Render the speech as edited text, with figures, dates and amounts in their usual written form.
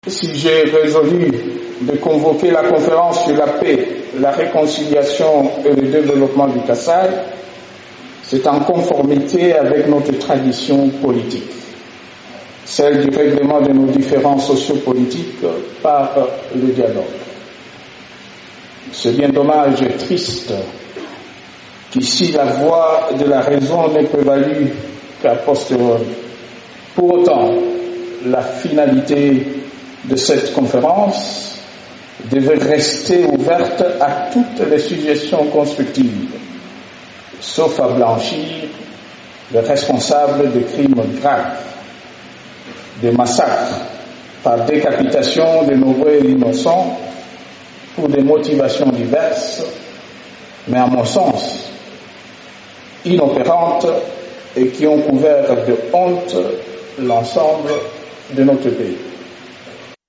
Si j'ai résolu de convoquer la conférence sur la paix, la réconciliation et le développement du Kasaï, c'est en conformité avec notre tradition politique, celle du règlement de nos différends sociopolitiques par le dialogue. C'est bien dommage et triste qu'ici la voix de la raison n'ait prévalu qu'à posteriori. Pour autant, la finalité de cette conférence devait rester ouverte à toutes les suggestions constructives, sauf à blanchir les responsables de crimes graves, des massacres par décapitation de nombreux innocents pour des motivations diverses, mais à mon sens inopérantes et qui ont couvert de honte l'ensemble de notre pays.